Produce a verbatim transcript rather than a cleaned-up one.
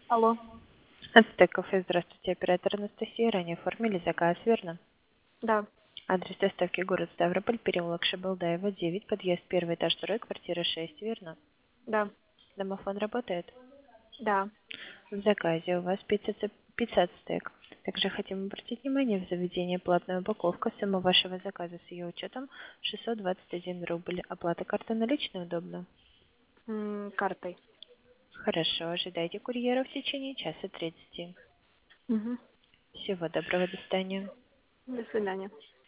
Алло. Ацтек кафе, здравствуйте, оператор Анастасия. Ранее оформили заказ, верно? Да, Адрес доставки город Ставрополь, переулок Шабалдаева, девять, подъезд первый этаж, второй, квартира шесть, верно? да, Домофон работает? да. В заказе у вас пицца, ц- пицца Ацтек. Также хотим обратить внимание, в заведении платная упаковка, сумма вашего заказа с ее учетом шестьсот двадцать один рубль. Оплата карты наличной удобно? М, картой. Хорошо, ожидайте курьера в течение часа тридцати. Угу. Всего доброго, до свидания. До свидания.